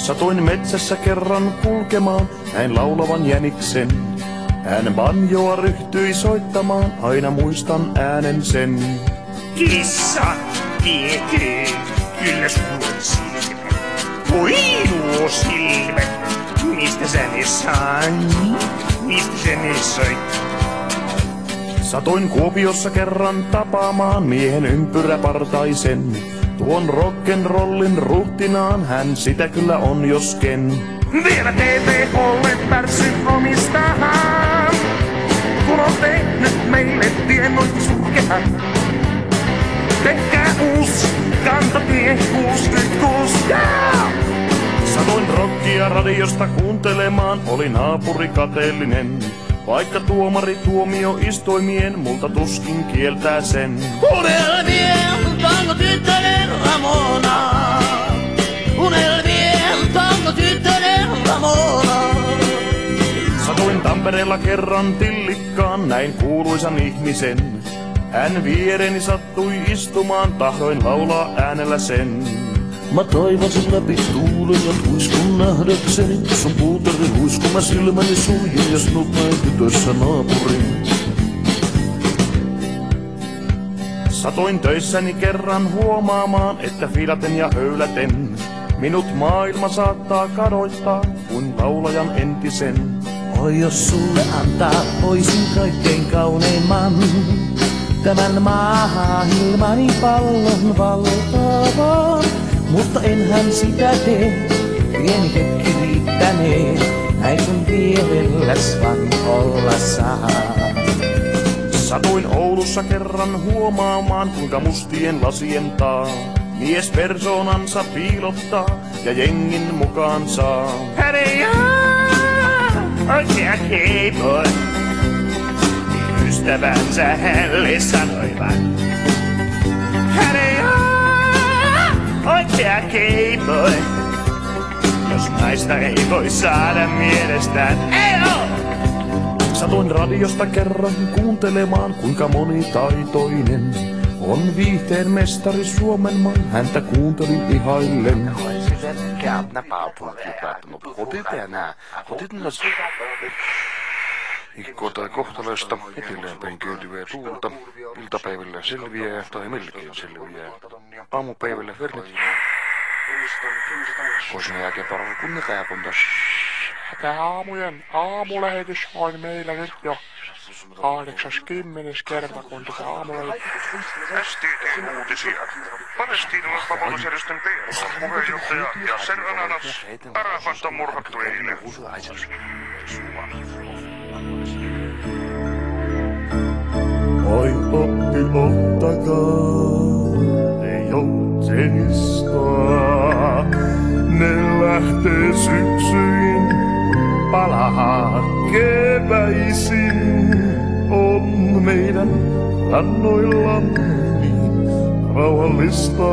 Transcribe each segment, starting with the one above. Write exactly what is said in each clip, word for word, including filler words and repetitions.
Satoin metsässä kerran kulkemaan, näin laulavan jäniksen. Hän banjoa ryhtyi soittamaan, aina muistan äänen sen. Kissa tietää, kyllä sulla on silmät. Voi nuo silmät, mistä sä ne sai, mistä sä ne sait? Satoin Kuopiossa kerran tapaamaan miehen ympyräpartaisen. Tuon rock'n'rollin ruhtinaan hän sitä kyllä on josken. Vielä T V-holle pärssyn omistahan, kun on tehnyt meille tiennoin surkean. Tehkää uus kantatie kuusikymmentäkuusi, yeah! Satoin rockia radiosta kuuntelemaan, oli naapuri kateellinen. Vaikka tuomari tuomioistuimien multa tuskin kieltää sen. Unelmien tango tyttönen Ramona. Unelmien tango tyttönen Ramona. Satuin Tampereella kerran tillikkaan, näin kuuluisan ihmisen. Hän viereni sattui istumaan, tahdoin laulaa äänellä sen. Mä taivasin läpi tuulen ja tuiskun nähdäkseni. Sun puuterin huiskun mä silmäni suljin ja sinut näin tytössä naapurin. Satoin töissäni kerran huomaamaan, että filaten ja höyläten minut maailma saattaa kadottaa kuin laulajan entisen. Oi jos sulle antaa voisin kaikkein kauneimman, tämän maailmani pallon valtavan. Mutta enhän sitä tee, pieni hetki riittänee, näin sun vierelläs vaan olla saa. Satuin Oulussa kerran huomaamaan, kuinka mustien lasien taa mies persoonansa piilottaa ja jengin mukaan saa. Häriä, oikea keipoy, ystävänsä hänelle sanoivat. Häriä, oikea keipoy, jos naista ei voi saada mielestään. Ei oo! Satuin radiosta kerran kuuntelemaan, kuinka monitaitoinen on viihteen mestari Suomenmaan. Häntä kuuntelin ihaillen. Ikkoo tai kohtaloista eteenpäin kääntyvää tuulta. Iltapäivällä selviää tai melkein selviää. Aamupäivällä vernet. Kosin jälkeen paralla kunnata ja kuntas. Tämä aamujen aamulähetys on meillä nyt jo kahdeksas-kymmenes kerta, kun tätä aamulähetys. S T T-uutisia. Palestiinan vapautusjärjestön P L O puheenjohtaja Yasser Ananas. Arafat on murhattu eilen. Oi oppi ottakaa, ei joutsenistaa. Ne lähtee syksyin, palaa keväisin. On meidän rannoillamme niin rauhallista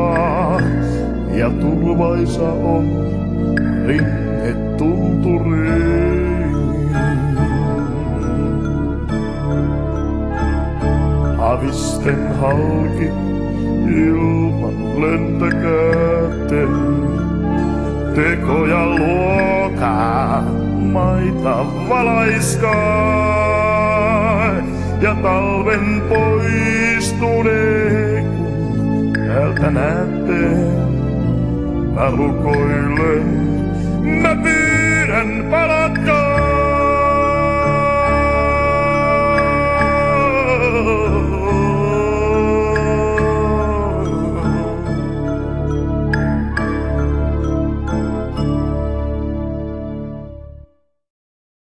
ja turvaisa on rinne tunturiin. Havisten halki ilman lentäkäten. Tekoja luokaa, maita valaiskaa. Ja talven poistunee, kun täältä näette. Mä rukoilen, mä pyydän palatkaa.